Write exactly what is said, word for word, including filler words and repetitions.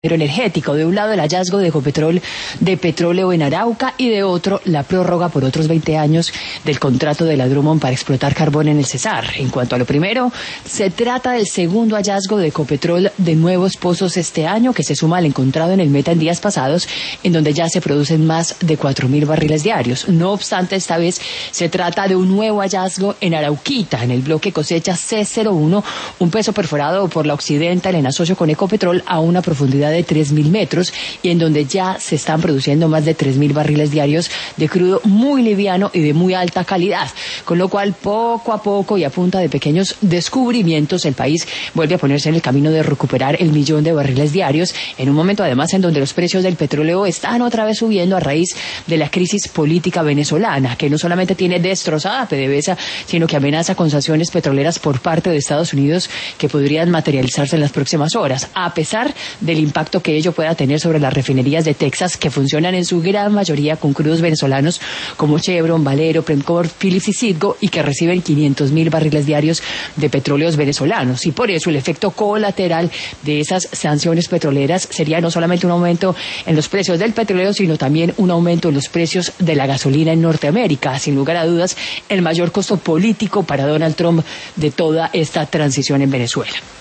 energético. De un lado el hallazgo de Ecopetrol de petróleo en Arauca y de otro la prórroga por otros veinte años del contrato de la Drummond para explotar carbón en el Cesar. En cuanto a lo primero, se trata del segundo hallazgo de Ecopetrol de nuevos pozos este año, que se suma al encontrado en el Meta en días pasados, en donde ya se producen más de cuatro mil barriles diarios. No obstante, esta vez se trata de un nuevo hallazgo en Arauquita, en el bloque cosecha C cero uno, un peso perforado por la Occidental en asocio con Ecopetrol a una profundidad de tres mil metros y en donde ya se están produciendo más de tres mil barriles diarios de crudo muy liviano y de muy alta calidad, con lo cual poco a poco y a punta de pequeños descubrimientos el país vuelve a ponerse en el camino de recuperar el millón de barriles diarios en un momento además en donde los precios del petróleo están otra vez subiendo a raíz de la crisis política venezolana, que no solamente tiene destrozada a PDVSA, sino que amenaza con sanciones petroleras por parte de Estados Unidos que podrían materializarse en las próximas horas, a pesar del impacto que ello pueda tener sobre las refinerías de Texas, que funcionan en su gran mayoría con crudos venezolanos como Chevron, Valero, Premcor, Phillips y Citgo, y que reciben quinientos mil barriles diarios de petróleos venezolanos. Y por eso el efecto colateral de esas sanciones petroleras sería no solamente un aumento en los precios del petróleo, sino también un aumento en los precios de la gasolina en Norteamérica. Sin lugar a dudas, el mayor costo político para Donald Trump de toda esta transición en Venezuela.